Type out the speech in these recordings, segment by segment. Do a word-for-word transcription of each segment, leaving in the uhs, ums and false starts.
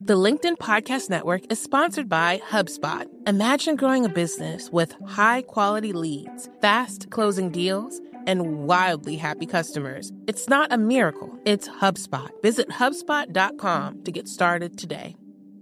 The LinkedIn Podcast Network is sponsored by HubSpot. Imagine growing a business with high-quality leads, fast closing deals, and wildly happy customers. It's not a miracle, it's HubSpot. Visit HubSpot dot com to get started today.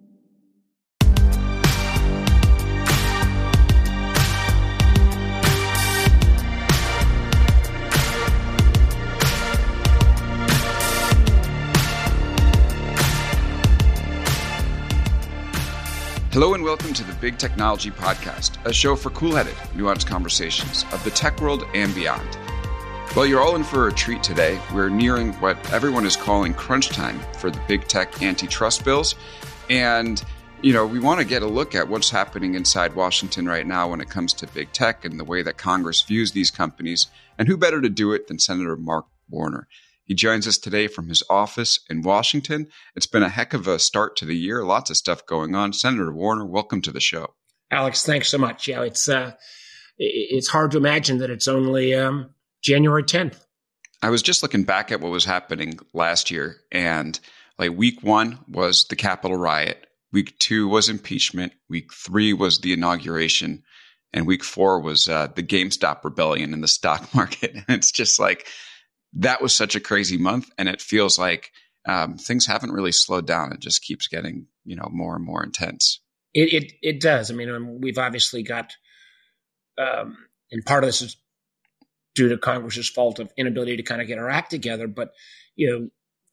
Hello and welcome to the Big Technology Podcast, a show for cool-headed, nuanced conversations of the tech world and beyond. Well, you're all in for a treat today. We're nearing what everyone is calling crunch time for the big tech antitrust bills. And, you know, we want to get a look at what's happening inside Washington right now when it comes to big tech and the way that Congress views these companies. And who better to do it than Senator Mark Warner? He joins us today from his office in Washington. It's been a heck of a start to the year. Lots of stuff going on. Senator Warner, welcome to the show. Alex, thanks so much. Yeah, it's uh, it's hard to imagine that it's only um, January tenth. I was just looking back at what was happening last year, and like week one was the Capitol riot. Week two was impeachment. Week three was the inauguration, and week four was uh, the GameStop rebellion in the stock market. And it's just like, that was such a crazy month, and it feels like um, things haven't really slowed down. It just keeps getting, you know, more and more intense. It it, it does. I mean, um, we've obviously got, um, and part of this is due to Congress's fault of inability to kind of get our act together. But you know,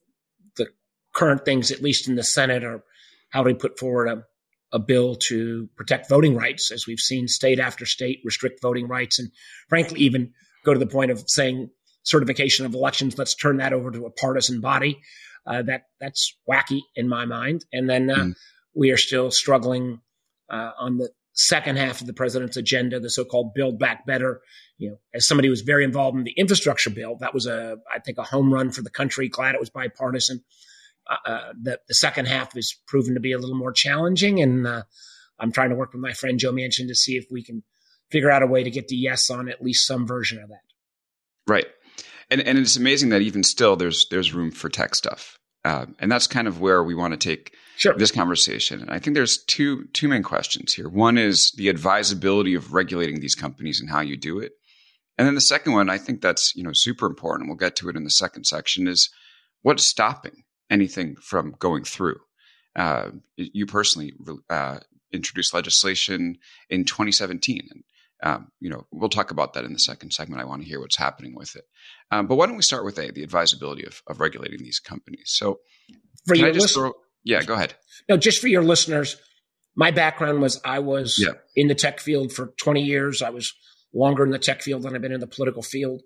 the current things, at least in the Senate, are how do we put forward a, a bill to protect voting rights, as we've seen state after state restrict voting rights, and frankly, even go to the point of saying certification of elections, let's turn that over to a partisan body. Uh, that that's wacky in my mind. And then uh, mm. we are still struggling uh, on the second half of the president's agenda, the so-called Build Back Better. You know, as somebody who was very involved in the infrastructure bill, that was a, I think, a home run for the country. Glad it was bipartisan. Uh, uh, the, the second half has proven to be a little more challenging, and uh, I'm trying to work with my friend Joe Manchin to see if we can figure out a way to get to yes on at least some version of that. Right. And and it's amazing that even still there's there's room for tech stuff. Uh, and that's kind of where we want to take sure. this conversation. And I think there's two two main questions here. One is the advisability of regulating these companies and how you do it. And then the second one, I think that's, you know, super important. We'll get to it in the second section, is what's stopping anything from going through. Uh, you personally uh, introduced legislation in twenty seventeen. And Um, you know, we'll talk about that in the second segment. I want to hear what's happening with it. Um, but why don't we start with A, the advisability of, of regulating these companies? So, for can your I just listen- throw, yeah, go ahead. No, just for your listeners, my background was I was yeah. in the tech field for twenty years. I was longer in the tech field than I've been in the political field.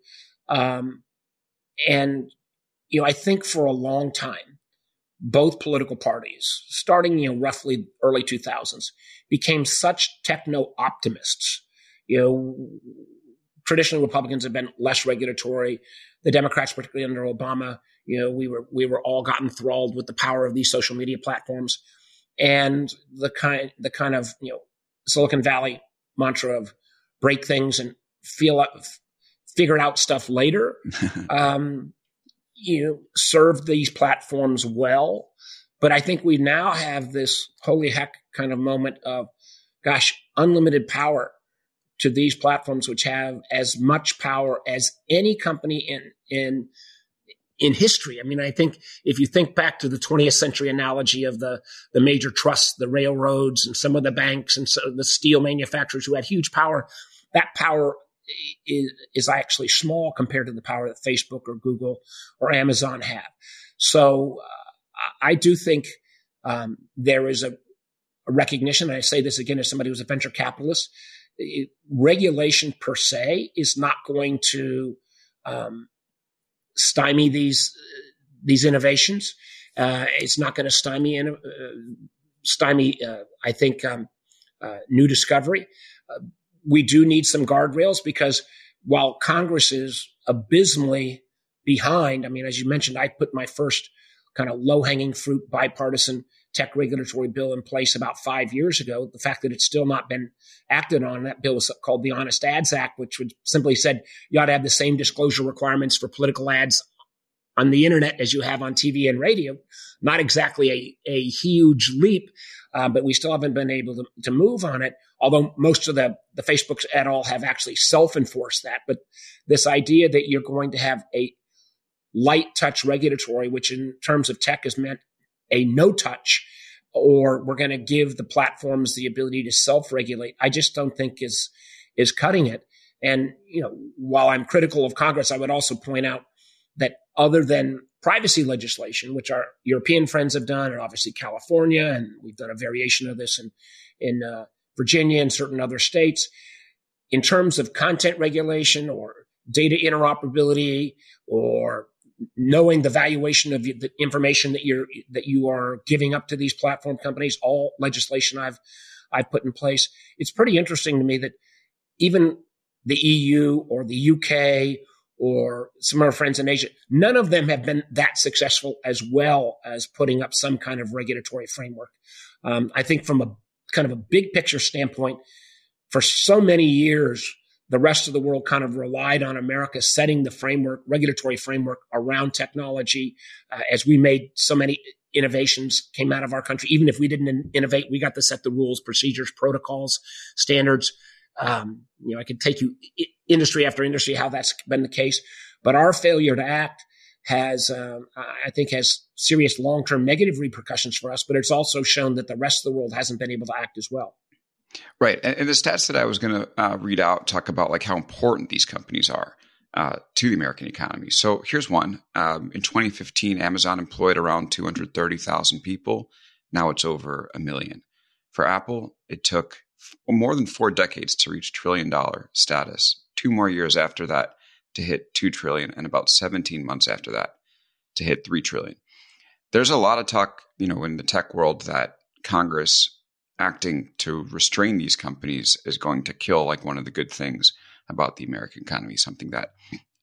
Um, and, you know, I think for a long time, both political parties, starting, you know, roughly early two thousands, became such techno-optimists. You know, traditionally Republicans have been less regulatory. The Democrats, particularly under Obama, you know, we were we were all got enthralled with the power of these social media platforms, and the kind the kind of you know Silicon Valley mantra of break things and feel up, figure out stuff later. um, you know, served these platforms well, but I think we now have this holy heck kind of moment of, gosh, unlimited power to these platforms, which have as much power as any company in in in history. I mean, I think if you think back to the twentieth century analogy of the the major trusts, the railroads, and some of the banks, and so the steel manufacturers who had huge power, that power is, is actually small compared to the power that Facebook or Google or Amazon have. So uh, I do think um, there is a, a recognition, and I say this again as somebody who's a venture capitalist, it, regulation per se is not going to um, stymie these these innovations. Uh, it's not going to stymie in, uh, stymie. Uh, I think um, uh, new discovery. Uh, we do need some guardrails because while Congress is abysmally behind, I mean, as you mentioned, I put my first kind of low hanging fruit bipartisan tech regulatory bill in place about five years ago. The fact that it's still not been acted on, that bill is called the Honest Ads Act, which would simply said you ought to have the same disclosure requirements for political ads on the internet as you have on T V and radio. Not exactly a, a huge leap, uh, but we still haven't been able to, to move on it. Although most of the, the Facebooks et al. Have actually self-enforced that. But this idea that you're going to have a light touch regulatory, which in terms of tech has meant a no touch, or we're going to give the platforms the ability to self-regulate, I just don't think is, is cutting it. And, you know, while I'm critical of Congress, I would also point out that other than privacy legislation, which our European friends have done, and obviously California, and we've done a variation of this in, in uh, Virginia and certain other states, in terms of content regulation or data interoperability or knowing the valuation of the information that you're that you are giving up to these platform companies, all legislation I've I've put in place. It's pretty interesting to me that even the E U or the U K or some of our friends in Asia, none of them have been that successful as well as putting up some kind of regulatory framework. Um, I think from a kind of a big picture standpoint, for so many years, the rest of the world kind of relied on America setting the framework, regulatory framework around technology. Uh, as we made so many innovations came out of our country. Even if we didn't in- innovate, we got to set the rules, procedures, protocols, standards. Um, you know, I could take you I- industry after industry, how that's been the case. But our failure to act has, um, I think, has serious long-term negative repercussions for us. But it's also shown that the rest of the world hasn't been able to act as well. Right. And, and the stats that I was going to uh, read out talk about like how important these companies are uh, to the American economy. So here's one. Um, in twenty fifteen, Amazon employed around two hundred thirty thousand people. Now it's over a million. For Apple, it took f- more than four decades to reach trillion dollar status. Two more years after that to hit two trillion, and about seventeen months after that to hit three trillion. There's a lot of talk, you know, in the tech world that Congress acting to restrain these companies is going to kill like one of the good things about the American economy, something that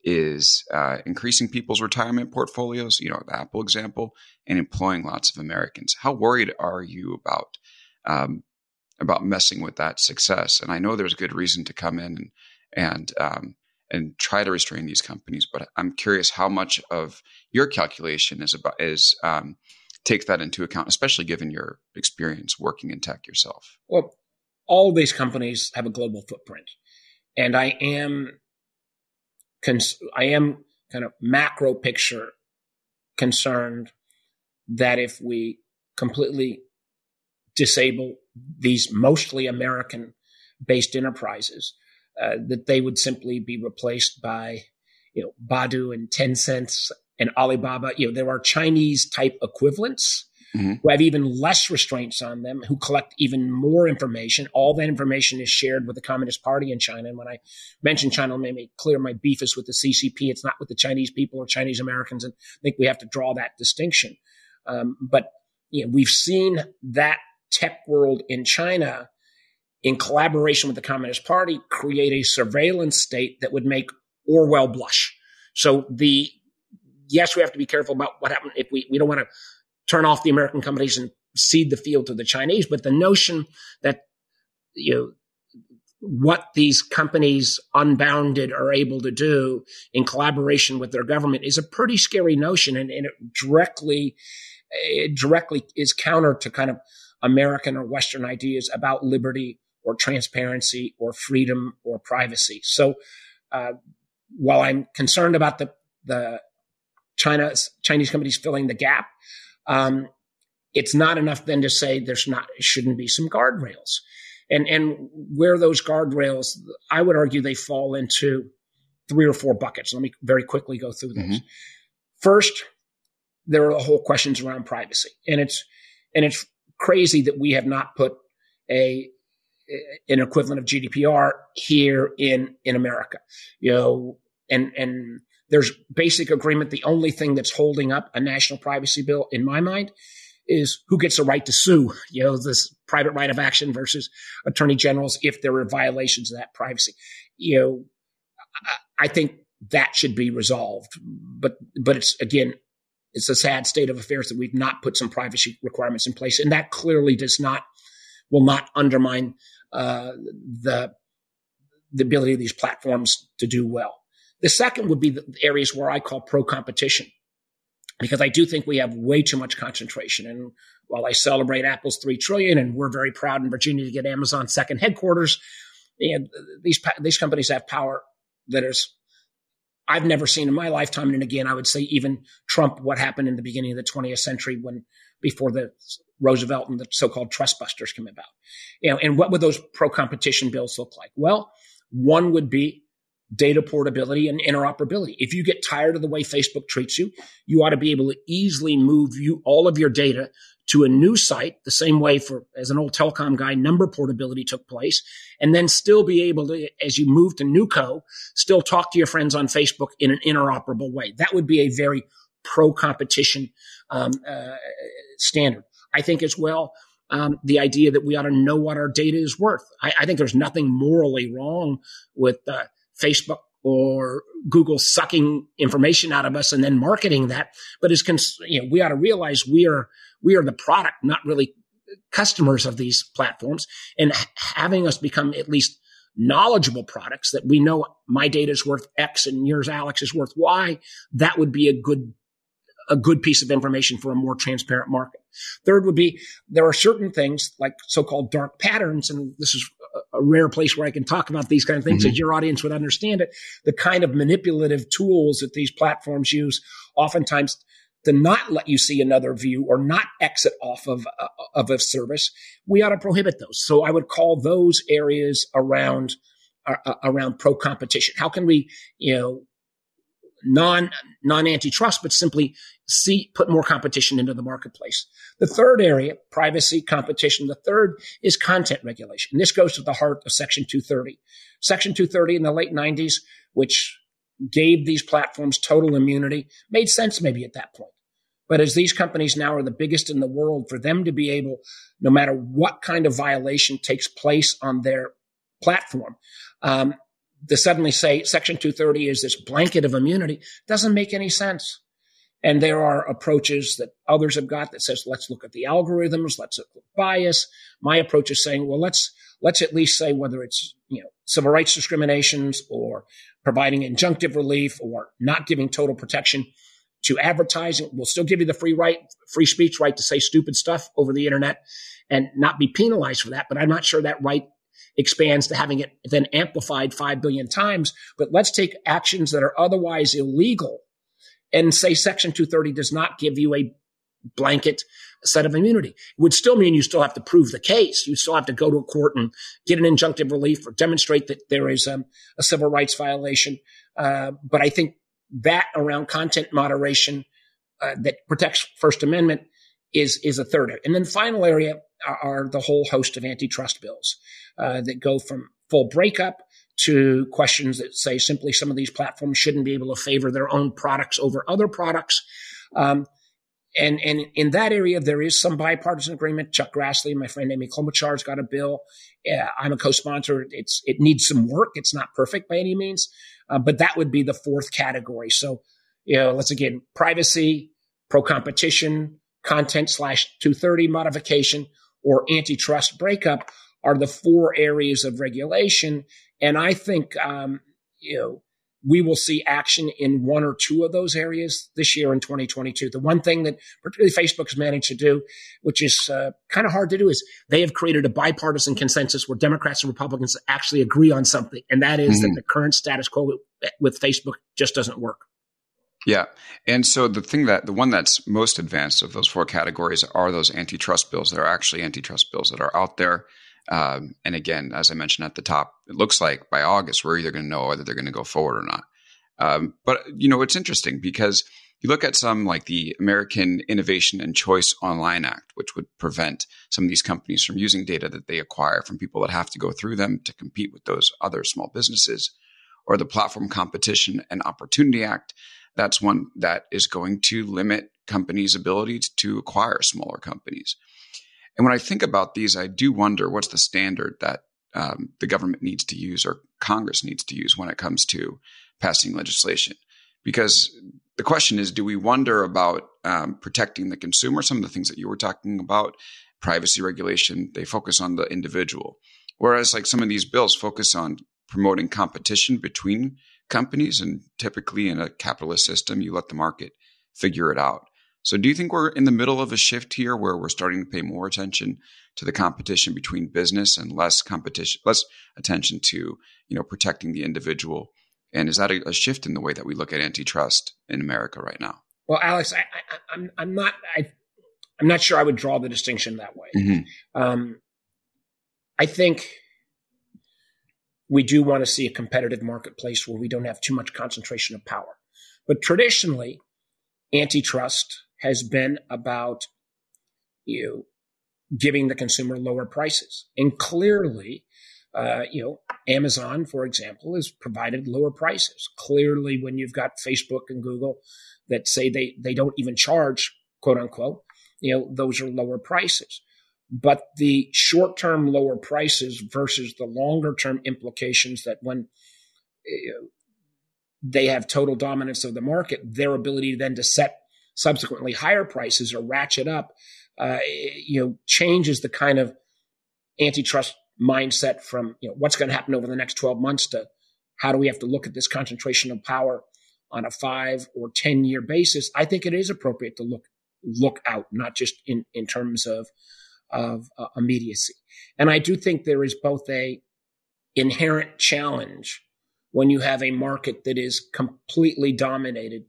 is uh, increasing people's retirement portfolios, you know, the Apple example, and employing lots of Americans. How worried are you about um, about messing with that success? And I know there's good reason to come in and and um, and try to restrain these companies, but I'm curious how much of your calculation is about is um, take that into account, especially given your experience working in tech yourself. Well, all of these companies have a global footprint, and I am, cons- I am kind of macro picture concerned that if we completely disable these mostly American-based enterprises, uh, that they would simply be replaced by, you know, Baidu and Tencent and Alibaba. You know, there are Chinese type equivalents mm-hmm. who have even less restraints on them, who collect even more information. All that information is shared with the Communist Party in China. And when I mention China, let me make clear my beef is with the C C P. It's not with the Chinese people or Chinese Americans. And I think we have to draw that distinction. Um, but you know, we've seen that tech world in China, in collaboration with the Communist Party, create a surveillance state that would make Orwell blush. So the Yes, we have to be careful about what happens if we, we don't want to turn off the American companies and cede the field to the Chinese. But the notion that, you know, what these companies unbounded are able to do in collaboration with their government is a pretty scary notion. And, and it directly, it directly is counter to kind of American or Western ideas about liberty or transparency or freedom or privacy. So uh, while I'm concerned about the, the, China's Chinese companies filling the gap, um, it's not enough then to say there's not shouldn't be some guardrails, and and where those guardrails, I would argue they fall into three or four buckets. Let me very quickly go through those. Mm-hmm. First, there are the whole questions around privacy, and it's and it's crazy that we have not put a an equivalent of G D P R here in in America, you know, and and. There's basic agreement. The only thing that's holding up a national privacy bill, in my mind, is who gets a right to sue, you know, this private right of action versus attorney generals if there are violations of that privacy. You know, I think that should be resolved. But, but it's, again, it's a sad state of affairs that we've not put some privacy requirements in place. And that clearly does not, will not undermine uh, the, the ability of these platforms to do well. The second would be the areas where I call pro-competition. because I do think we have way too much concentration. And while I celebrate Apple's three trillion dollars and we're very proud in Virginia to get Amazon's second headquarters, you know, these these companies have power that is I've never seen in my lifetime. And again, I would say even Trump, what happened in the beginning of the twentieth century when before the Roosevelt and the so-called trust busters came about. You know, and what would those pro-competition bills look like? Well, one would be data portability and interoperability. If you get tired of the way Facebook treats you, you ought to be able to easily move you all of your data to a new site, the same way for, as an old telecom guy, number portability took place, and then still be able to, as you move to NewCo, still talk to your friends on Facebook in an interoperable way. That would be a very pro-competition um, uh, standard. I think as well, um, the idea that we ought to know what our data is worth. I, I think there's nothing morally wrong with uh, Facebook or Google sucking information out of us and then marketing that. But as cons- you know, we ought to realize we are we are the product, not really customers of these platforms, and having us become at least knowledgeable products that we know my data is worth X and yours, Alex, is worth Y. That would be a good a good piece of information for a more transparent market. Third would be there are certain things like so-called dark patterns, and this is a rare place where I can talk about these kind of things, mm-hmm. as your audience would understand it. The kind of manipulative tools that these platforms use oftentimes to not let you see another view or not exit off of, uh, of a service, we ought to prohibit those. So I would call those areas around, uh, around pro-competition. How can we, you know, non, non-antitrust, but simply see, put more competition into the marketplace. The third area, privacy, competition. The third is content regulation. And this goes to the heart of Section two thirty. Section two thirty in the late nineties, which gave these platforms total immunity, made sense maybe at that point. But as these companies now are the biggest in the world, for them to be able, no matter what kind of violation takes place on their platform, um, to suddenly say Section two thirty is this blanket of immunity doesn't make any sense. And there are approaches that others have got that says, let's look at the algorithms, let's look at bias. My approach is saying, well, let's let's at least say whether it's, you know, civil rights discriminations or providing injunctive relief or not giving total protection to advertising. We'll still give you the free right, free speech right to say stupid stuff over the internet and not be penalized for that. But I'm not sure that right expands to having it then amplified five billion times. But let's take actions that are otherwise illegal and say Section two thirty does not give you a blanket set of immunity. It would still mean you still have to prove the case. You still have to go to a court and get an injunctive relief or demonstrate that there is um, a civil rights violation. Uh, but I think that around content moderation uh, that protects First Amendment is is a third area. And then the final area are, are the whole host of antitrust bills uh, that go from full breakup to questions that say simply some of these platforms shouldn't be able to favor their own products over other products. Um, and, and in that area, there is some bipartisan agreement. Chuck Grassley and my friend Amy Klobuchar's got a bill. Uh, I'm a co-sponsor. It's, it needs some work. It's not perfect by any means, uh, but that would be the fourth category. So, you know, let's again, privacy, pro-competition, content slash two thirty modification, or antitrust breakup are the four areas of regulation. And I think, um, you know, we will see action in one or two of those areas this year in twenty twenty-two. The one thing that particularly Facebook has managed to do, which is uh, kind of hard to do, is they have created a bipartisan consensus where Democrats and Republicans actually agree on something. And that is mm-hmm. that the current status quo with, with Facebook just doesn't work. Yeah. And so the thing that the one that's most advanced of those four categories are those antitrust bills that are actually antitrust bills that are out there. Um, and again, as I mentioned at the top, it looks like by August, we're either going to know whether they're going to go forward or not. Um, but, you know, it's interesting because you look at some like the American Innovation and Choice Online Act, which would prevent some of these companies from using data that they acquire from people that have to go through them to compete with those other small businesses, or the Platform Competition and Opportunity Act. That's one that is going to limit companies' ability to acquire smaller companies. And when I think about these, I do wonder what's the standard that um, the government needs to use or Congress needs to use when it comes to passing legislation. Because the question is, do we wonder about um, protecting the consumer? Some of the things that you were talking about, privacy regulation, they focus on the individual. Whereas like some of these bills focus on promoting competition between companies. And typically in a capitalist system, you let the market figure it out. So do you think we're in the middle of a shift here where we're starting to pay more attention to the competition between business and less competition, less attention to, you know, protecting the individual? And is that a, a shift in the way that we look at antitrust in America right now? Well, Alex, I, I, I'm I'm not I, I'm not sure I would draw the distinction that way. Mm-hmm. Um, I think we do want to see a competitive marketplace where we don't have too much concentration of power. But traditionally, antitrust has been about you know, giving the consumer lower prices. And clearly, uh, you know, Amazon, for example, has provided lower prices. Clearly, when you've got Facebook and Google that say they, they don't even charge, quote unquote, you know, those are lower prices. But the short-term lower prices versus the longer-term implications that when you know, they have total dominance of the market, their ability then to set subsequently higher prices or ratchet up, uh, you know, changes the kind of antitrust mindset from, you know, what's going to happen over the next twelve months to how do we have to look at this concentration of power on a five or ten year basis. I think it is appropriate to look, look out, not just in, in terms of, of uh, immediacy. And I do think there is both a inherent challenge when you have a market that is completely dominated,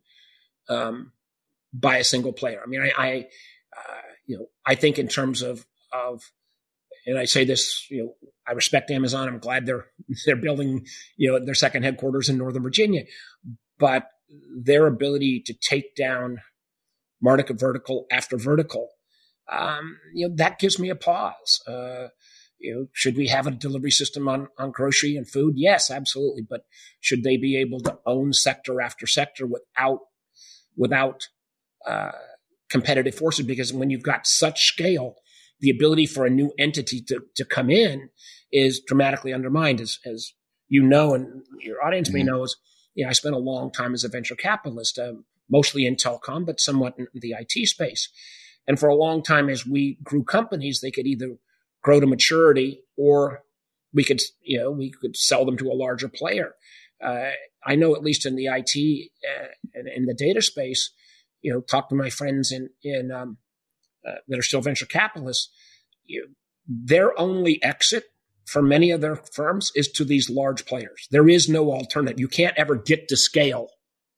um, by a single player. I mean, I, I uh, you know, I think in terms of, of, and I say this, you know, I respect Amazon. I'm glad they're, they're building, you know, their second headquarters in Northern Virginia, but their ability to take down market vertical after vertical, um, you know, that gives me a pause. Uh, you know, should we have a delivery system on, on grocery and food? Yes, absolutely. But should they be able to own sector after sector without, without, Uh, competitive forces? Because when you've got such scale, the ability for a new entity to, to come in is dramatically undermined, as, as you know, and your audience mm-hmm. may know. Is, you know, I spent a long time as a venture capitalist, uh, mostly in telecom, but somewhat in the I T space. And for a long time, as we grew companies, they could either grow to maturity or we could, you know, we could sell them to a larger player. Uh, I know, at least in the I T uh, and in the data space, you know, talk to my friends in, in, um, uh, that are still venture capitalists. You know, their only exit for many of their firms is to these large players. There is no alternative. You can't ever get to scale.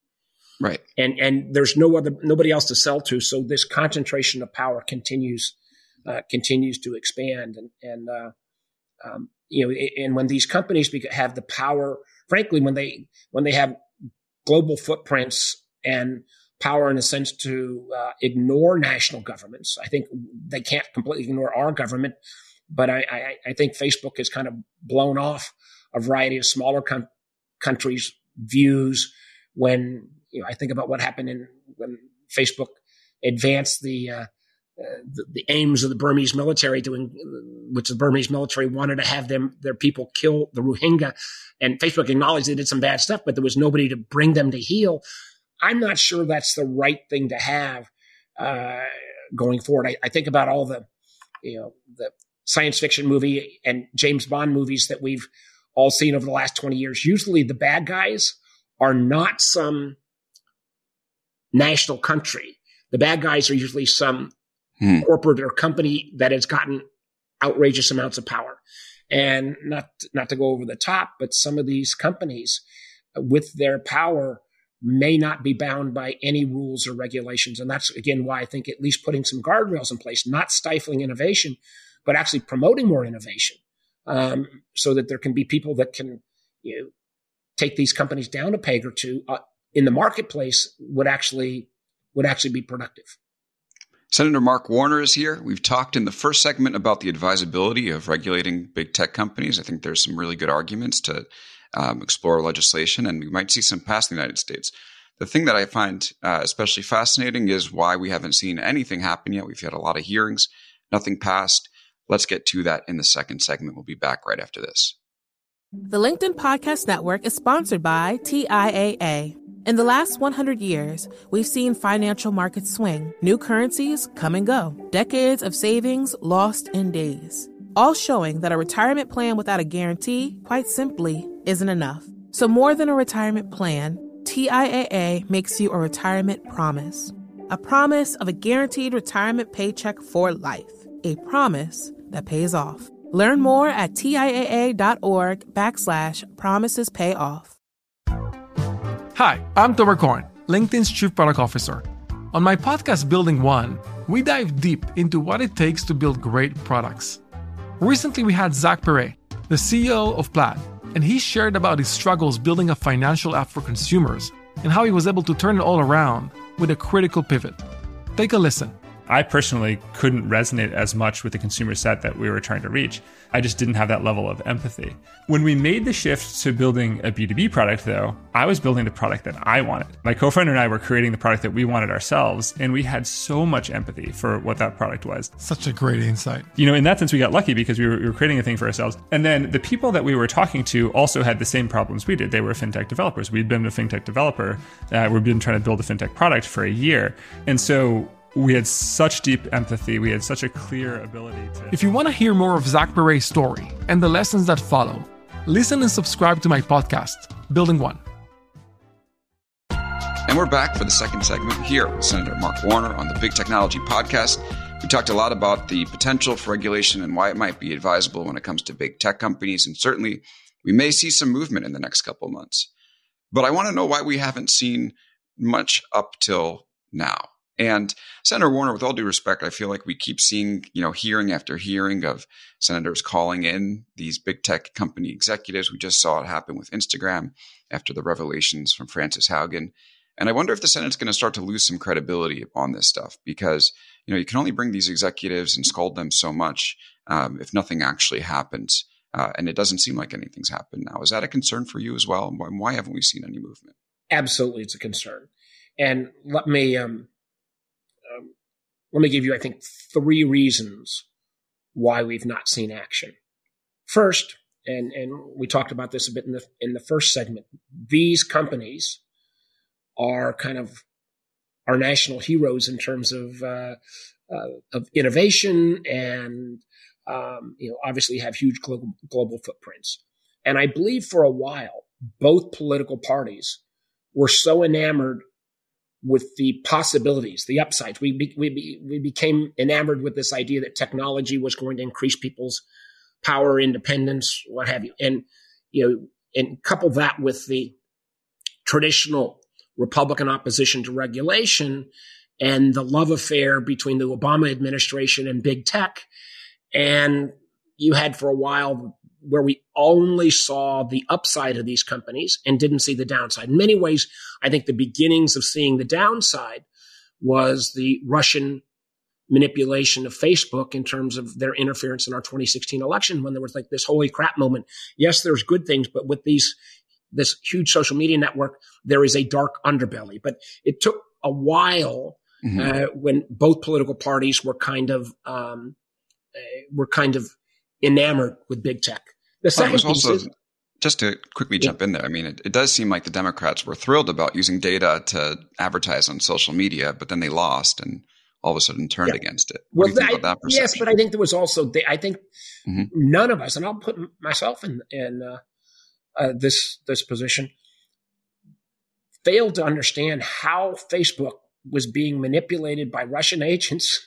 Right. And, and there's no other, nobody else to sell to. So this concentration of power continues, uh, continues to expand. And, and, uh, um, you know, and when these companies have the power, frankly, when they, when they have global footprints and power in a sense to uh, ignore national governments. I think they can't completely ignore our government, but I, I, I think Facebook has kind of blown off a variety of smaller com- countries' views when, you know, I think about what happened in when Facebook advanced the, uh, uh, the, the aims of the Burmese military, doing which the Burmese military wanted to have them, their people kill the Rohingya, and Facebook acknowledged they did some bad stuff, but there was nobody to bring them to heel. I'm not sure that's the right thing to have uh, going forward. I, I think about all the, you know, the science fiction movie and James Bond movies that we've all seen over the last twenty years. Usually the bad guys are not some national country. The bad guys are usually some hmm. corporate or company that has gotten outrageous amounts of power. And not, not to go over the top, but some of these companies uh, with their power may not be bound by any rules or regulations. And that's, again, why I think at least putting some guardrails in place, not stifling innovation, but actually promoting more innovation, um, so that there can be people that can, you know, take these companies down a peg or two uh, in the marketplace would actually, would actually be productive. Senator Mark Warner is here. We've talked in the first segment about the advisability of regulating big tech companies. I think there's some really good arguments to Um, explore legislation, and we might see some pass in the United States. The thing that I find uh, especially fascinating is why we haven't seen anything happen yet. We've had a lot of hearings, nothing passed. Let's get to that in the second segment. We'll be back right after this. The LinkedIn Podcast Network is sponsored by T I A A. In the last one hundred years, we've seen financial markets swing, new currencies come and go, decades of savings lost in days, all showing that a retirement plan without a guarantee, quite simply, isn't enough. So more than a retirement plan, T I A A makes you a retirement promise. a promise of a guaranteed retirement paycheck for life. A promise that pays off. Learn more at TIAA.org backslash promises pay off. Hi, I'm Tomer Cohen, LinkedIn's Chief Product Officer. On my podcast, Building One, we dive deep into what it takes to build great products. Recently, we had Zach Perret, the C E O of Plaid, and he shared about his struggles building a financial app for consumers and how he was able to turn it all around with a critical pivot. Take a listen. I personally couldn't resonate as much with the consumer set that we were trying to reach. I just didn't have that level of empathy. When we made the shift to building a B two B product, though, I was building the product that I wanted. My co-founder and I were creating the product that we wanted ourselves, and we had so much empathy for what that product was. Such a great insight. You know, in that sense, we got lucky because we were, we were creating a thing for ourselves. And then the people that we were talking to also had the same problems we did. They were fintech developers. We'd been a fintech developer. Uh, we'd been trying to build a fintech product for a year. And so we had such deep empathy. We had such a clear ability to... If you want to hear more of Zach Perret's story and the lessons that follow, listen and subscribe to my podcast, Building One. And we're back for the second segment here with Senator Mark Warner on the Big Technology Podcast. We talked a lot about the potential for regulation and why it might be advisable when it comes to big tech companies. And certainly, we may see some movement in the next couple of months. But I want to know why we haven't seen much up till now. And Senator Warner, with all due respect, I feel like we keep seeing, you know, hearing after hearing of senators calling in these big tech company executives. We just saw it happen with Instagram after the revelations from Frances Haugen. And I wonder if the Senate's going to start to lose some credibility on this stuff because, you know, you can only bring these executives and scold them so much um, if nothing actually happens. Uh, and it doesn't seem like anything's happened now. Is that a concern for you as well? And why, why haven't we seen any movement? Absolutely, it's a concern. And let me... Um, Um, let me give you, I think, three reasons why we've not seen action. First, and, and we talked about this a bit in the in the first segment, these companies are kind of our national heroes in terms of uh, uh, of innovation and um, you know obviously have huge global, global footprints. And I believe for a while, both political parties were so enamored with the possibilities, the upsides. We be, we be, we became enamored with this idea that technology was going to increase people's power, independence, what have you. And, you know, and couple that with the traditional Republican opposition to regulation and the love affair between the Obama administration and big tech. And you had for a while where we only saw the upside of these companies and didn't see the downside. In many ways, I think the beginnings of seeing the downside was the Russian manipulation of Facebook in terms of their interference in our twenty sixteen election, when there was like this holy crap moment. Yes, there's good things, but with these this huge social media network, there is a dark underbelly. But it took a while mm-hmm. uh, when both political parties were kind of um, uh, were kind of enamored with big tech. The second piece also, is, just to quickly yeah. jump in there, I mean, it, it does seem like the Democrats were thrilled about using data to advertise on social media, but then they lost and all of a sudden turned yeah. against it. What well, do you think I, about that perception? Yes, but I think there was also, I think mm-hmm. none of us, and I'll put myself in, in uh, uh, this this position, failed to understand how Facebook was being manipulated by Russian agents,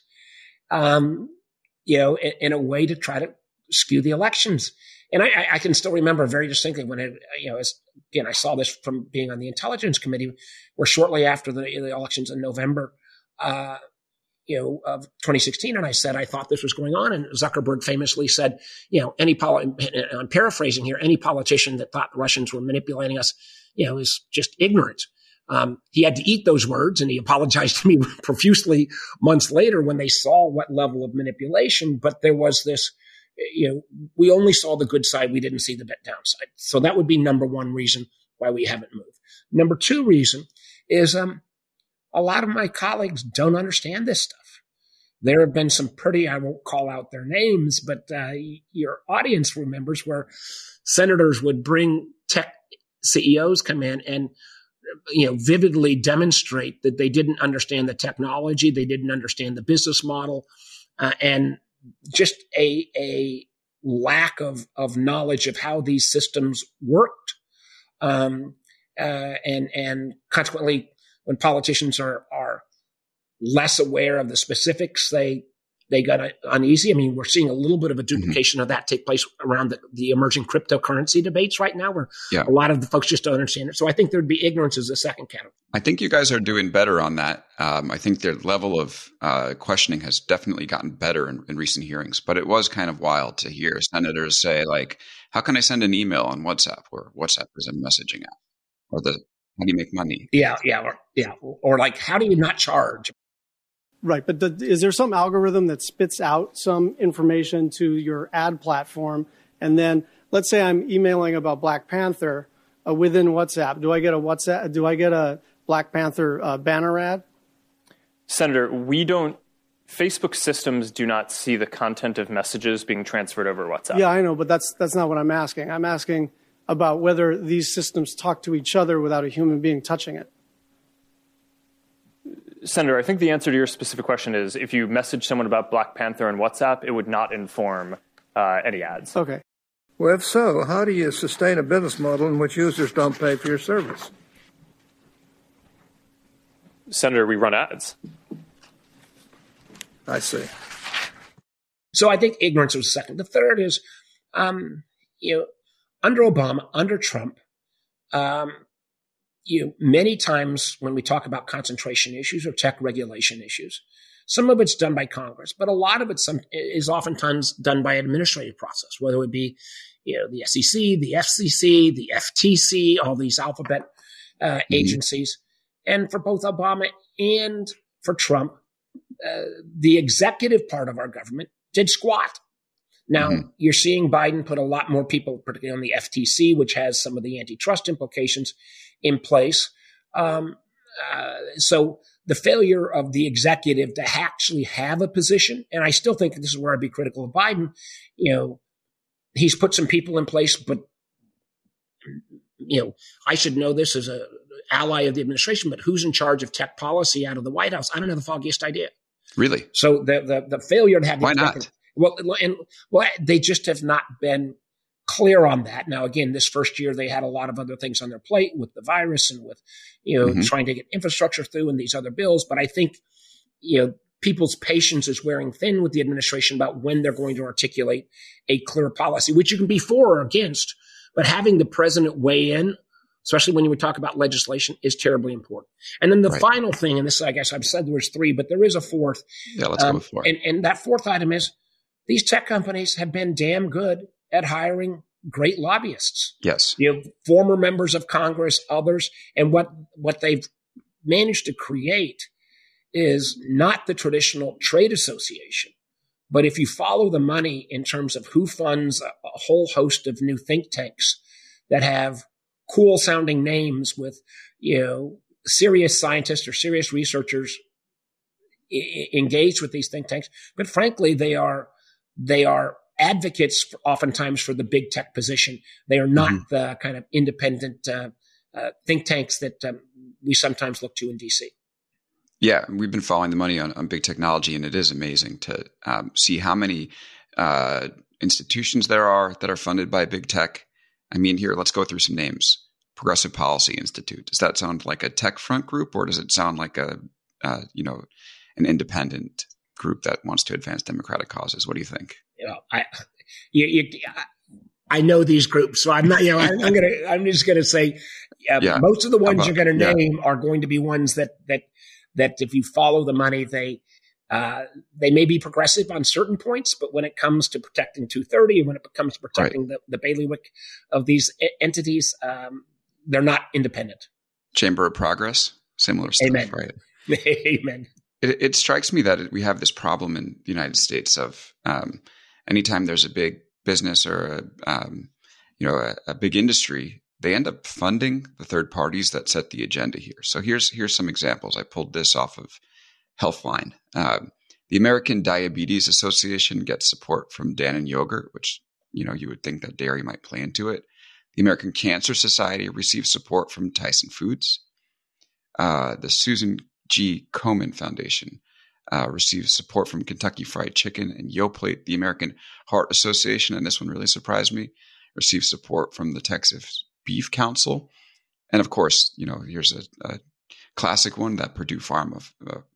um, you know, in, in a way to try to skew the elections. And I, I can still remember very distinctly when, it, you know, as, again, I saw this from being on the Intelligence Committee, where shortly after the, the elections in November, uh, you know, of twenty sixteen, and I said I thought this was going on, and Zuckerberg famously said, you know, any poli- I'm paraphrasing here, any politician that thought the Russians were manipulating us, you know, is just ignorant. Um, he had to eat those words, and he apologized to me profusely months later when they saw what level of manipulation. But there was this, you know, we only saw the good side. We didn't see the downside. So that would be number one reason why we haven't moved. Number two reason is um, a lot of my colleagues don't understand this stuff. There have been some pretty, I won't call out their names, but uh, your audience remembers where senators would bring tech C E Os come in and, you know, vividly demonstrate that they didn't understand the technology, they didn't understand the business model, uh, and just a a lack of of knowledge of how these systems worked, um, uh, and and consequently, when politicians are are less aware of the specifics, they they got uneasy. I mean, we're seeing a little bit of a duplication mm-hmm. of that take place around the, the emerging cryptocurrency debates right now, where yeah. a lot of the folks just don't understand it. So I think there'd be ignorance as a second category. I think you guys are doing better on that. Um, I think their level of uh, questioning has definitely gotten better in, in recent hearings, but it was kind of wild to hear senators say, like, how can I send an email on WhatsApp, where WhatsApp is a messaging app, or the how do you make money? Yeah, yeah, or, yeah, or like, how do you not charge? Right, but the, is there some algorithm that spits out some information to your ad platform, and then let's say I'm emailing about Black Panther uh, within WhatsApp? Do I get a WhatsApp? Do I get a Black Panther uh, banner ad? Senator, we don't. Facebook systems do not see the content of messages being transferred over WhatsApp. Yeah, I know, but that's that's not what I'm asking. I'm asking about whether these systems talk to each other without a human being touching it. Senator, I think the answer to your specific question is if you message someone about Black Panther on WhatsApp, it would not inform uh, any ads. Okay. Well, if so, how do you sustain a business model in which users don't pay for your service? Senator, we run ads. I see. So I think ignorance was second. The third is, um, you know, under Obama, under Trump, um, you know, many times when we talk about concentration issues or tech regulation issues, some of it's done by Congress, but a lot of it some, is oftentimes done by administrative process, whether it be, you know, the S E C, the F C C, the F T C, all these alphabet uh, mm-hmm. agencies. And for both Obama and for Trump, uh, the executive part of our government did squat. Now, mm-hmm. you're seeing Biden put a lot more people, particularly on the F T C, which has some of the antitrust implications, in place. Um, uh, so the failure of the executive to actually have a position, and I still think this is where I'd be critical of Biden, you know, he's put some people in place, but, you know, I should know this as a ally of the administration, but who's in charge of tech policy out of the White House? I don't have the foggiest idea. Really? So the the, the failure to have why not? Well, and well, they just have not been clear on that. Now, again, this first year they had a lot of other things on their plate with the virus and with, you know, mm-hmm. trying to get infrastructure through and these other bills. But I think, you know, people's patience is wearing thin with the administration about when they're going to articulate a clear policy, which you can be for or against. But having the president weigh in, especially when you talk about legislation, is terribly important. And then the right. final thing, and this, I guess I've said there was three, but there is a fourth. Yeah, let's um, go with four. And, and that fourth item is these tech companies have been damn good at hiring great lobbyists. Yes. You know, former members of Congress, others, and what, what they've managed to create is not the traditional trade association. But if you follow the money in terms of who funds a, a whole host of new think tanks that have cool sounding names with, you know, serious scientists or serious researchers I- engaged with these think tanks, but frankly, they are, they are advocates for, oftentimes for the big tech position. They are not mm-hmm. the kind of independent uh, uh, think tanks that um, we sometimes look to in D C. Yeah, we've been following the money on, on big technology, and it is amazing to um, see how many uh, institutions there are that are funded by big tech. I mean, here, let's go through some names. Progressive Policy Institute. Does that sound like a tech front group, or does it sound like a, uh, you know, an independent group that wants to advance democratic causes? What do you think? You know, I, you, you, I know these groups, so I'm not. You know, I'm, I'm gonna. I'm just gonna say, uh, yeah. most of the ones about, you're going to name yeah. are going to be ones that that that if you follow the money, they uh, they may be progressive on certain points, but when it comes to protecting two thirty, when it comes to protecting right. the, the bailiwick of these entities, um, they're not independent. Chamber of Progress, similar stuff, Amen. right? Amen. It, it strikes me that we have this problem in the United States of um, anytime there's a big business or a, um, you know a, a big industry, they end up funding the third parties that set the agenda here. So here's here's some examples. I pulled this off of Healthline. Um, the American Diabetes Association gets support from Dannon Yogurt, which you know you would think that dairy might play into it. The American Cancer Society receives support from Tyson Foods. Uh, the Susan G. Komen Foundation uh, receives support from Kentucky Fried Chicken and Yoplait. The American Heart Association, and this one really surprised me, receives support from the Texas Beef Council. And of course, you know, here's a, a classic one that Purdue Pharma uh,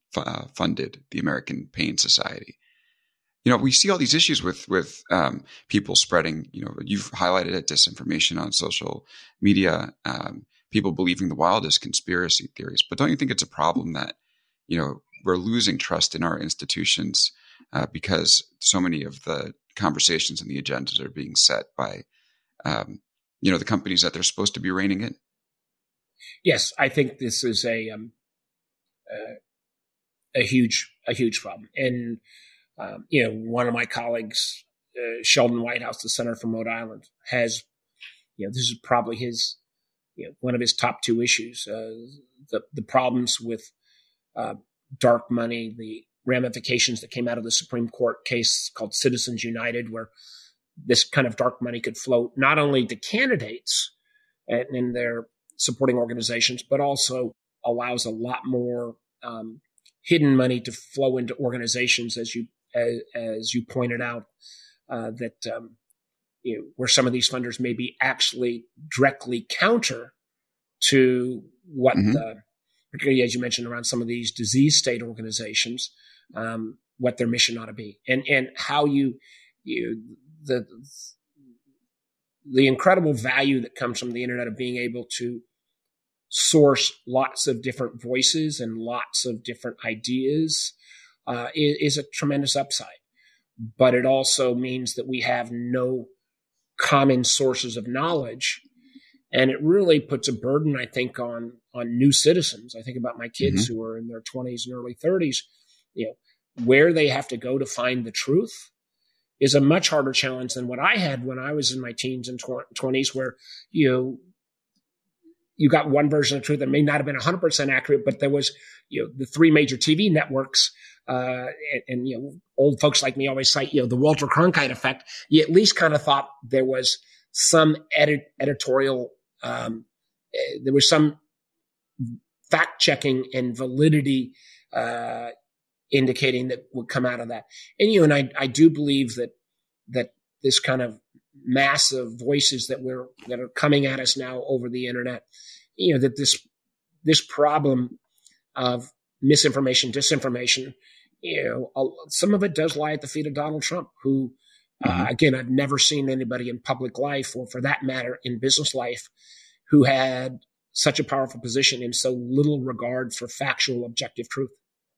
uh, funded the American Pain Society. You know, we see all these issues with with um, people spreading, you know, you've highlighted it, disinformation on social media, um, people believing the wildest conspiracy theories. But don't you think it's a problem that, you know, we're losing trust in our institutions uh, because so many of the conversations and the agendas are being set by, um, you know, the companies that they're supposed to be reining in? Yes, I think this is a um, uh, a huge a huge problem. And Um, you know, one of my colleagues, uh, Sheldon Whitehouse, the senator from Rhode Island, has, you know, this is probably his, you know, one of his top two issues, uh, the, the problems with uh, dark money, the ramifications that came out of the Supreme Court case called Citizens United, where this kind of dark money could flow not only to candidates and, and their supporting organizations, but also allows a lot more um, hidden money to flow into organizations, as you As, as you pointed out, uh, that um, you know, where some of these funders may be actually directly counter to what, mm-hmm. the, particularly as you mentioned around some of these disease state organizations, um, what their mission ought to be, and and how you you the the incredible value that comes from the internet of being able to source lots of different voices and lots of different ideas. Uh, is, is a tremendous upside, but it also means that we have no common sources of knowledge, and it really puts a burden, I think, on on new citizens. I think about my kids mm-hmm. who are in their twenties and early thirties. You know, where they have to go to find the truth is a much harder challenge than what I had when I was in my teens and twenties, where you know you got one version of truth that may not have been one hundred percent accurate, but there was you know the three major T V networks. Uh, and, and, you know, old folks like me always cite, you know, the Walter Cronkite effect. You at least kind of thought there was some edit, editorial, um, uh, there was some fact checking and validity, uh, indicating that would come out of that. And, you know, and I, I do believe that, that this kind of massive voices that we're, that are coming at us now over the internet, you know, that this, this problem of misinformation, disinformation, you know, some of it does lie at the feet of Donald Trump, who, mm-hmm. uh, again, I've never seen anybody in public life, or for that matter, in business life, who had such a powerful position in so little regard for factual, objective truth.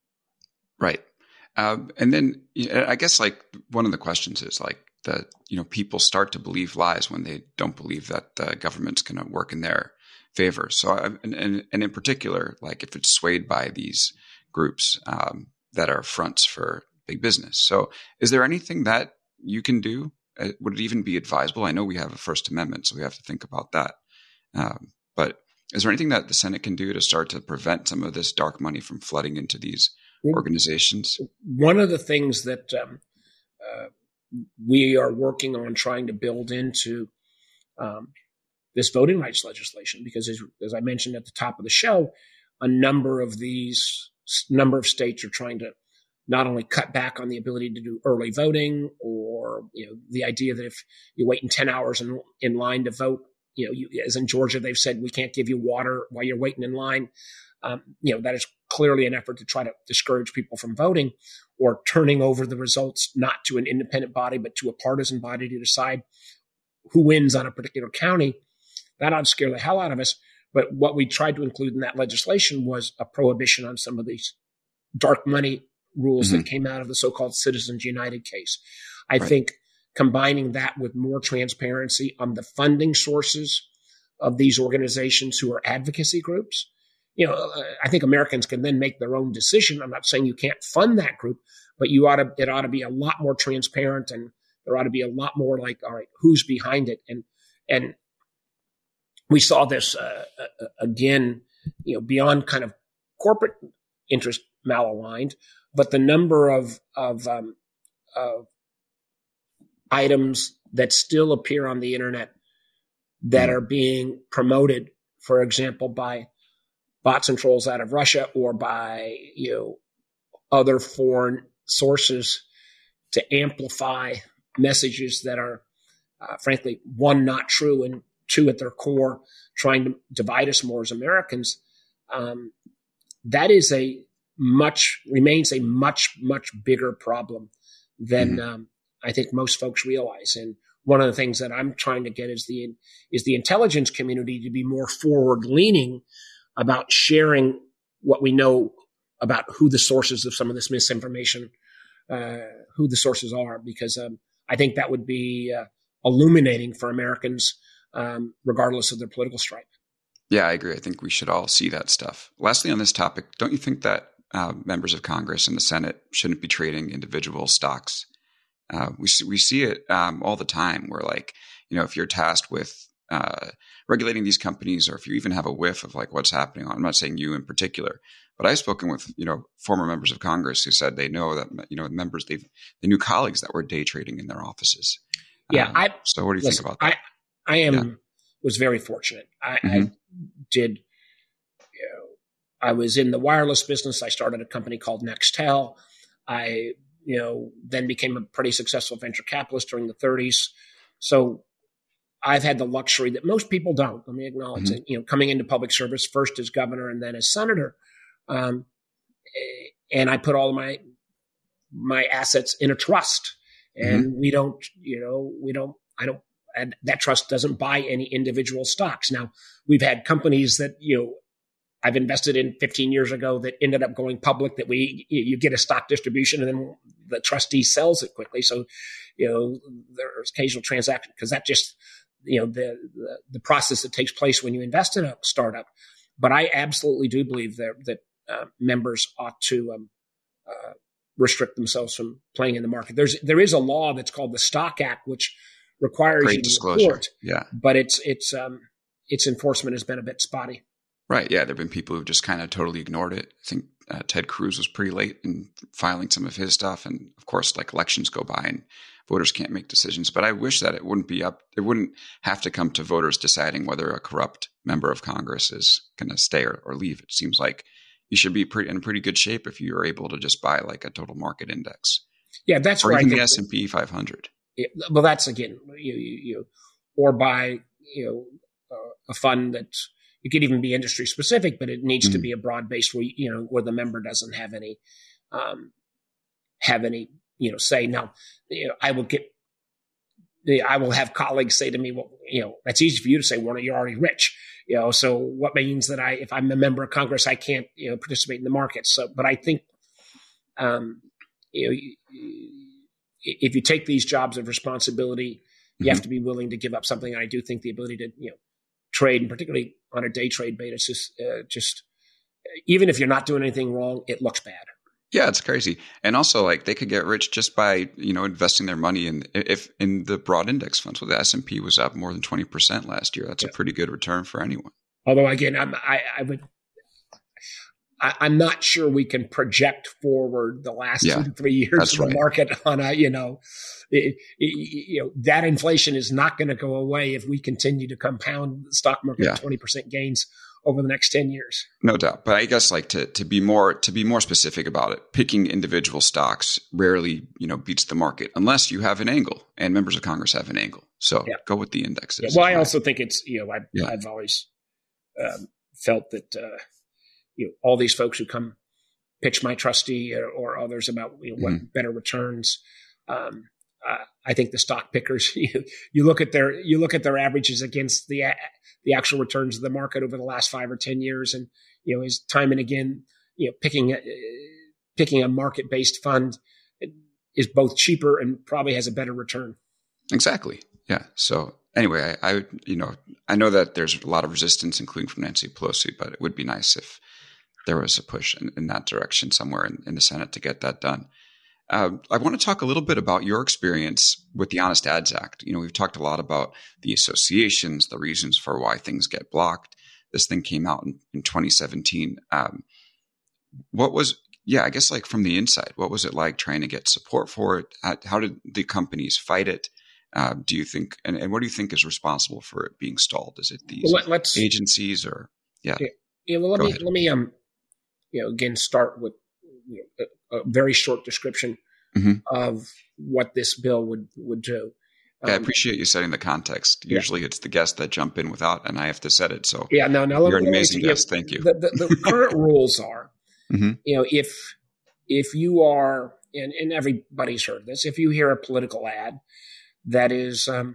Right. Um, and then I guess like one of the questions is like that, you know, people start to believe lies when they don't believe that the government's going to work in their favor. So, and, and, and in particular, like if it's swayed by these groups, um, that are fronts for big business. So is there anything that you can do? Uh, would it even be advisable? I know we have a First Amendment, so we have to think about that. Um, but is there anything that the Senate can do to start to prevent some of this dark money from flooding into these organizations? One of the things that um, uh, we are working on trying to build into um, this voting rights legislation, because as, as I mentioned at the top of the show, a number of these number of states are trying to not only cut back on the ability to do early voting, or, you know, the idea that if you wait in ten hours in, in line to vote, you know, you, as in Georgia, they've said, we can't give you water while you're waiting in line. Um, you know, that is clearly an effort to try to discourage people from voting, or turning over the results, not to an independent body, but to a partisan body to decide who wins on a particular county. That ought to scare the hell out of us. But what we tried to include in that legislation was a prohibition on some of these dark money rules mm-hmm. that came out of the so-called Citizens United case. I right. think combining that with more transparency on the funding sources of these organizations who are advocacy groups, you know, I think Americans can then make their own decision. I'm not saying you can't fund that group, but you ought to, it ought to be a lot more transparent, and there ought to be a lot more like, all right, who's behind it? And, and, we saw this uh, uh, again, you know, beyond kind of corporate interest malaligned, but the number of of, um, of items that still appear on the internet that are being promoted, for example, by bots and trolls out of Russia, or by, you know, other foreign sources to amplify messages that are, uh, frankly, one, not true, and two, at their core, trying to divide us more as Americans. Um, that is a much remains a much, much bigger problem than mm-hmm. um, I think most folks realize. And one of the things that I'm trying to get is the is the intelligence community to be more forward leaning about sharing what we know about who the sources of some of this misinformation, uh, who the sources are, because um, I think that would be uh, illuminating for Americans, um, regardless of their political stripe. Yeah, I agree. I think we should all see that stuff. Lastly, on this topic, don't you think that uh, members of Congress and the Senate shouldn't be trading individual stocks? Uh, we see, we see it um, all the time where, like, you know, if you're tasked with uh, regulating these companies, or if you even have a whiff of like what's happening, I'm not saying you in particular, but I've spoken with, you know, former members of Congress who said they know that, you know, members, they've, they knew colleagues that were day trading in their offices. Yeah. Um, I, so what do you listen, think about that? I, I am, yeah. was very fortunate. I, mm-hmm. I did, you know, I was in the wireless business. I started a company called Nextel. I, you know, then became a pretty successful venture capitalist during the thirties. So I've had the luxury that most people don't. Let me acknowledge mm-hmm. it. You know, coming into public service first as governor and then as senator, um, and I put all of my my assets in a trust, and mm-hmm. we don't, you know, we don't. I don't. And that trust doesn't buy any individual stocks. Now, we've had companies that, you know, I've invested in fifteen years ago that ended up going public, that we, you get a stock distribution and then the trustee sells it quickly. So, you know, there's occasional transaction because that just, you know, the, the, the process that takes place when you invest in a startup. But I absolutely do believe that, that uh, members ought to um, uh, restrict themselves from playing in the market. There's, there is a law that's called the Stock Act, which requires Great you to disclosure. report, yeah. but its, its, um, its enforcement has been a bit spotty. Right. Yeah. There have been people who've just kind of totally ignored it. I think uh, Ted Cruz was pretty late in filing some of his stuff. And of course, like, elections go by and voters can't make decisions. But I wish that it wouldn't be up. It wouldn't have to come to voters deciding whether a corrupt member of Congress is going to stay or, or leave. It seems like you should be pretty, in pretty good shape if you're able to just buy like a total market index. Yeah, that's or where even I think the S and P five hundred. It, well, that's again, you, you, you or buy, you know, uh, a fund that it could even be industry specific, but it needs mm-hmm. to be a broad base where, you know, where the member doesn't have any, um, have any, you know, say, now, you know, I will get, I will have colleagues say to me, well, you know, that's easy for you to say, Warner, you're already rich, you know, so what means that I, if I'm a member of Congress, I can't, you know, participate in the markets. So, but I think, um, you know, if you take these jobs of responsibility, you mm-hmm. have to be willing to give up something. And I do think the ability to, you know, trade, and particularly on a day trade basis, uh, just even if you're not doing anything wrong, it looks bad. Yeah, it's crazy. And also, like, they could get rich just by, you know, investing their money in if in the broad index funds. Well, the S and P was up more than twenty percent last year. That's yeah. a pretty good return for anyone. Although, again, I'm, I, I would. I, I'm not sure we can project forward the last yeah, two to three years of the right. market on a, you know, it, it, you know, that inflation is not going to go away if we continue to compound the stock market yeah. at twenty percent gains over the next ten years. No doubt. But I guess, like, to, to be more, to be more specific about it, picking individual stocks rarely, you know, beats the market unless you have an angle, and members of Congress have an angle. So yeah. go with the indexes. Yeah. Well, I also think it's, you know, I've, yeah. I've always um, felt that, uh, you know, all these folks who come pitch my trustee or, or others about, you know, what mm-hmm. better returns. Um, uh, I think the stock pickers, you, you look at their, you look at their averages against the, the actual returns of the market over the last five or ten years. And, you know, is time and again, you know, picking, uh, picking a market-based fund is both cheaper and probably has a better return. Exactly. Yeah. So anyway, I, I, you know, I know that there's a lot of resistance, including from Nancy Pelosi, but it would be nice if there was a push in, in that direction somewhere in, in the Senate to get that done. Uh, I want to talk a little bit about your experience with the Honest Ads Act. You know, we've talked a lot about the associations, the reasons for why things get blocked. This thing came out in, in twenty seventeen. Um, what was, yeah, I guess, like, from the inside, what was it like trying to get support for it? How, how did the companies fight it? Uh, do you think, and, and what do you think is responsible for it being stalled? Is it these well, let's, agencies or, yeah? Yeah, yeah well, let Go me, ahead. let me, um, you know, again, start with, you know, a, a very short description mm-hmm. of what this bill would, would do. Um, I appreciate you setting the context. Usually yeah. it's the guests that jump in without, and I have to set it. So yeah, no, no, you're an amazing guest. Thank you. The, the, the current rules are Mm-hmm. You know, if if you are, and, and everybody's heard this, if you hear a political ad that is, um,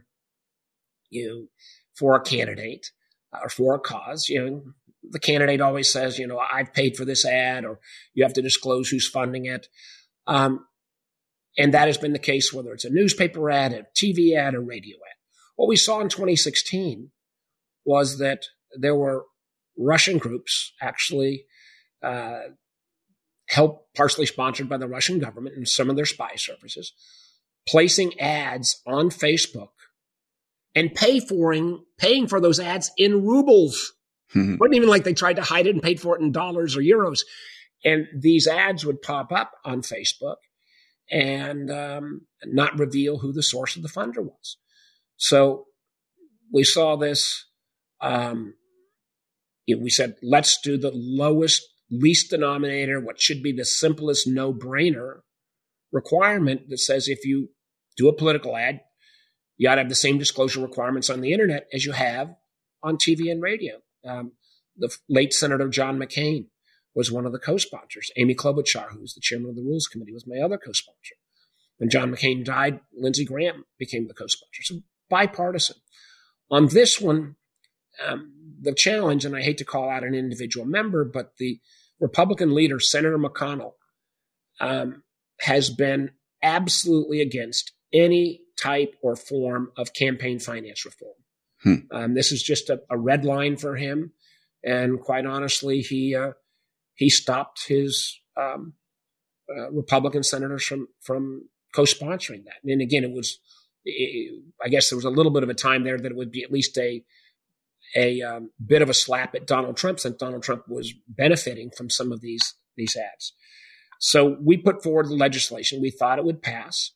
you know, for a candidate or for a cause, you know, the candidate always says, you know, I've paid for this ad, or you have to disclose who's funding it. Um, and that has been the case, whether it's a newspaper ad, a T V ad, or radio ad. What we saw in twenty sixteen was that there were Russian groups actually uh, helped, partially sponsored by the Russian government and some of their spy services, placing ads on Facebook and pay for paying for those ads in rubles. Mm-hmm. It wasn't even like they tried to hide it and paid for it in dollars or euros. And these ads would pop up on Facebook and um, not reveal who the source of the funder was. So we saw this. Um, we said, let's do the lowest, least denominator, what should be the simplest no-brainer requirement that says if you do a political ad, you ought to have the same disclosure requirements on the internet as you have on T V and radio. Um, the late Senator John McCain was one of the co-sponsors. Amy Klobuchar, who was the chairman of the Rules Committee, was my other co-sponsor. When John McCain died, Lindsey Graham became the co-sponsor. So bipartisan. On this one, um, the challenge, and I hate to call out an individual member, but the Republican leader, Senator McConnell, um, has been absolutely against any type or form of campaign finance reform. Hmm. Um, this is just a, a red line for him. And quite honestly, he uh, he stopped his um, uh, Republican senators from, from co-sponsoring that. And again, it was, it, I guess there was a little bit of a time there that it would be at least a a um, bit of a slap at Donald Trump, since Donald Trump was benefiting from some of these these ads. So we put forward the legislation. We thought it would pass.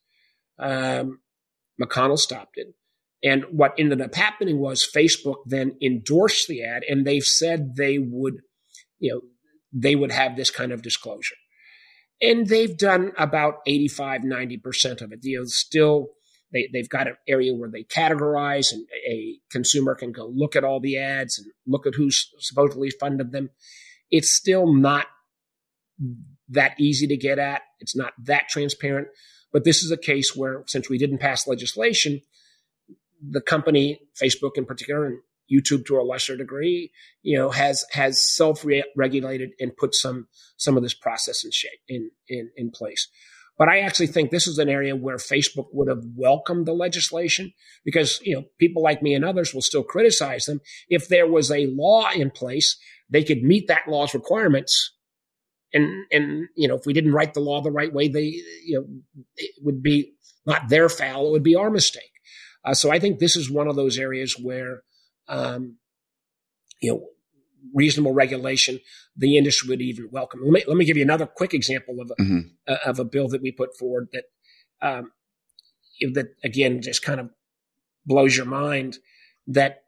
Um, McConnell stopped it. And what ended up happening was Facebook then endorsed the ad, and they've said they would, you know, they would have this kind of disclosure. And they've done about eighty-five, ninety percent of it. You know, still, they, they've got an area where they categorize, and a consumer can go look at all the ads and look at who's supposedly funded them. It's still not that easy to get at. It's not that transparent. But this is a case where, since we didn't pass legislation, the company, Facebook in particular, and YouTube to a lesser degree, you know, has has self-regulated and put some some of this process in shape in, in in place. But I actually think this is an area where Facebook would have welcomed the legislation, because, you know, people like me and others will still criticize them. If there was a law in place, they could meet that law's requirements. And, and, you know, if we didn't write the law the right way, they, you know, it would be not their foul. It would be our mistake. Uh, so I think this is one of those areas where, um, you know, reasonable regulation, the industry would even welcome. Let me, let me give you another quick example of a, mm-hmm. uh, of a bill that we put forward that, um, that again, just kind of blows your mind, that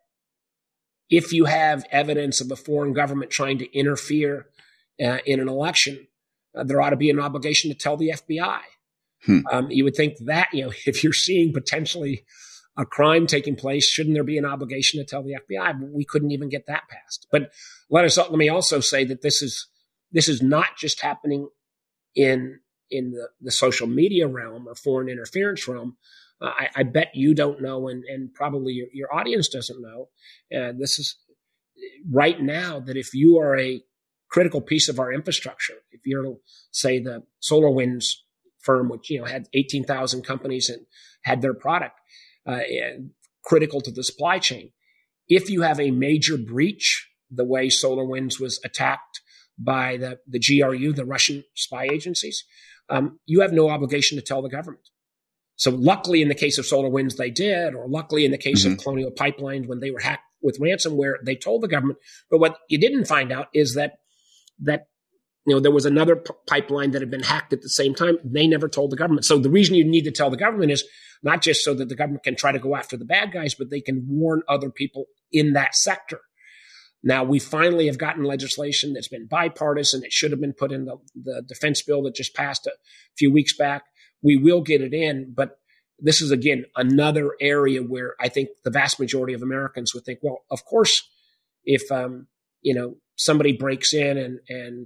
if you have evidence of a foreign government trying to interfere uh, in an election, uh, there ought to be an obligation to tell the F B I. Hmm. Um, you would think that, you know, if you're seeing potentially a crime taking place, shouldn't there be an obligation to tell the F B I? We couldn't even get that passed. But let us let me also say that this is this is not just happening in in the, the social media realm or foreign interference realm. Uh, I, I bet you don't know, and, and probably your, your audience doesn't know. Uh, this is right now that if you are a critical piece of our infrastructure, if you're, say, the SolarWinds firm, which, you know, had eighteen thousand companies and had their product uh, critical to the supply chain, if you have a major breach, the way SolarWinds was attacked by the, the G R U, the Russian spy agencies, um, you have no obligation to tell the government. So luckily in the case of SolarWinds, they did, or luckily in the case mm-hmm. of Colonial Pipeline, when they were hacked with ransomware, they told the government. But what you didn't find out is that, that, you know, there was another p- pipeline that had been hacked at the same time. They never told the government. So the reason you need to tell the government is not just so that the government can try to go after the bad guys, but they can warn other people in that sector. Now, we finally have gotten legislation that's been bipartisan. It should have been put in the, the defense bill that just passed a few weeks back. We will get it in, but this is, again, another area where I think the vast majority of Americans would think, well, of course, if, um, you know, somebody breaks in and, and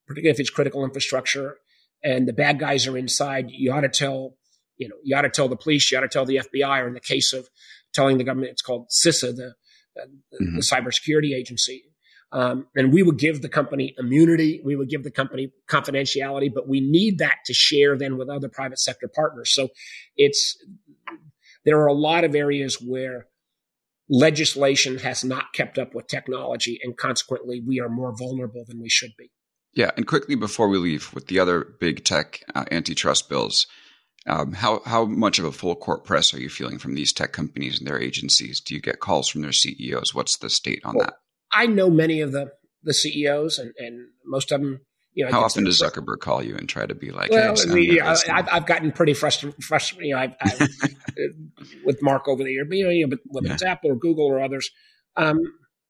particularly if it's critical infrastructure and the bad guys are inside, you ought to tell, you know, you ought to tell the police, you ought to tell the F B I, or in the case of telling the government, it's called CISA, the, uh, mm-hmm. the cybersecurity agency. Um, and we would give the company immunity. We would give the company confidentiality, but we need that to share then with other private sector partners. So it's, there are a lot of areas where legislation has not kept up with technology, and consequently we are more vulnerable than we should be. Yeah. And quickly before we leave, with the other big tech uh, antitrust bills, um, how, how much of a full court press are you feeling from these tech companies and their agencies? Do you get calls from their C E Os? What's the state on well, that? I know many of the, the C E Os, and, and most of them, you know. How often does Zuckerberg call you and try to be like, well, hey, we, yeah, I've, I've gotten pretty frustrated, frustrated you know, I've, I've with Mark over the year, but, you know, you know, but whether yeah. it's Apple or Google or others. Um,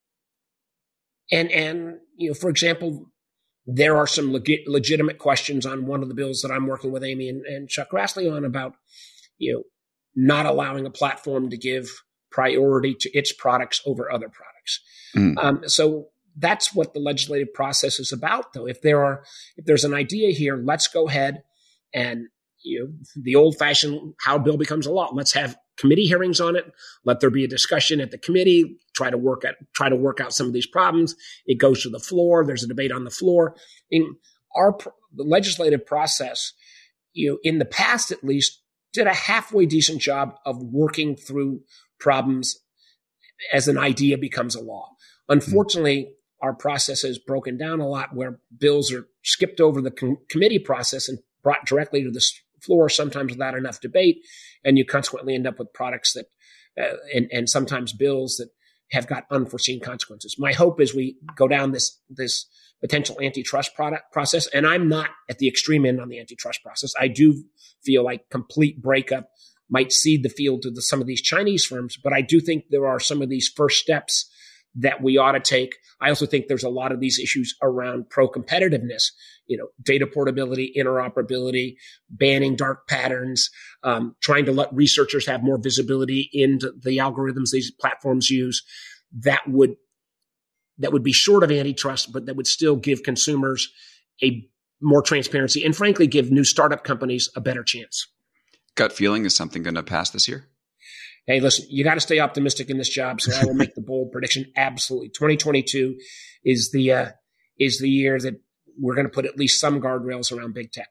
and, and, you know, for example, there are some leg- legitimate questions on one of the bills that I'm working with Amy and, and Chuck Grassley on about, you know, not allowing a platform to give priority to its products over other products. Mm. Um, so that's what the legislative process is about, though. If there are, if there's an idea here, let's go ahead and, you know, the old fashioned how a bill becomes a law. Let's have committee hearings on it. Let there be a discussion at the committee, try to work at, try to work out some of these problems. It goes to the floor. There's a debate on the floor. In our the legislative process, you know, in the past, at least, did a halfway decent job of working through problems as an idea becomes a law. Unfortunately, mm-hmm. our process has broken down a lot, where bills are skipped over the com- committee process and brought directly to the floor, sometimes without enough debate, and you consequently end up with products that, uh, and, and sometimes bills that have got unforeseen consequences. My hope is we go down this this potential antitrust product process, and I'm not at the extreme end on the antitrust process. I do feel like complete breakup might cede the field to the, some of these Chinese firms, but I do think there are some of these first steps that we ought to take. I also think there's a lot of these issues around pro-competitiveness, you know, data portability, interoperability, banning dark patterns, um, trying to let researchers have more visibility into the algorithms these platforms use. That would that would be short of antitrust, but that would still give consumers a more transparency and, frankly, give new startup companies a better chance. Gut feeling, is something going to pass this year? Hey, listen, you got to stay optimistic in this job, so I will make the bold prediction. Absolutely, twenty twenty-two is the uh, is the year that we're going to put at least some guardrails around big tech.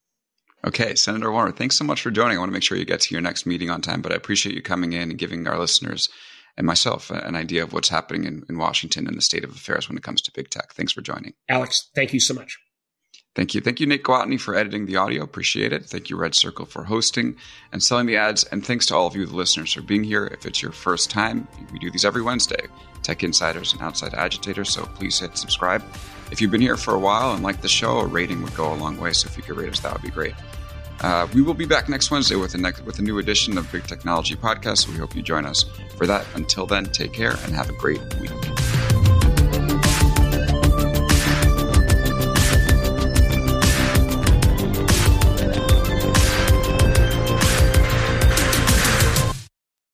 Okay, Senator Warner, thanks so much for joining. I want to make sure you get to your next meeting on time, but I appreciate you coming in and giving our listeners and myself an idea of what's happening in, in Washington and the state of affairs when it comes to big tech. Thanks for joining. Alex, thank you so much. Thank you. Thank you, Nate Gwatney, for editing the audio. Appreciate it. Thank you, Red Circle, for hosting and selling the ads. And thanks to all of you, the listeners, for being here. If it's your first time, we do these every Wednesday, Tech Insiders and Outside Agitators, so please hit subscribe. If you've been here for a while and like the show, a rating would go a long way, so if you could rate us, that would be great. Uh, we will be back next Wednesday with a, next, with a new edition of Big Technology Podcast, so we hope you join us for that. Until then, take care and have a great week.